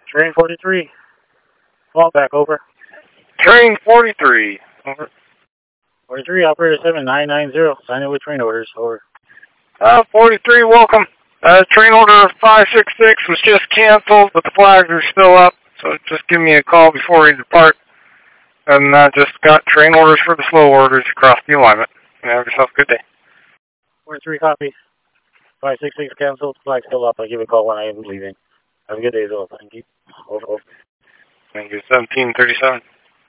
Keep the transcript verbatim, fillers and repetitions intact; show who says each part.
Speaker 1: Train forty-three. Call back, over.
Speaker 2: Train forty-three. Over.
Speaker 1: forty-three, operator seven nine nine zero. Sign in with train orders, over.
Speaker 2: Uh, forty-three, welcome. Uh, train order five six six was just canceled, but the flags are still up, so just give me a call before we depart. And I uh, just got train orders for the slow orders across the alignment. And have yourself a good day.
Speaker 1: forty-three, copy. five six six canceled, flag still up. I'll give a call when I am leaving. Have a good day, though. Thank you. Over, over.
Speaker 2: Thank you, seventeen thirty-seven.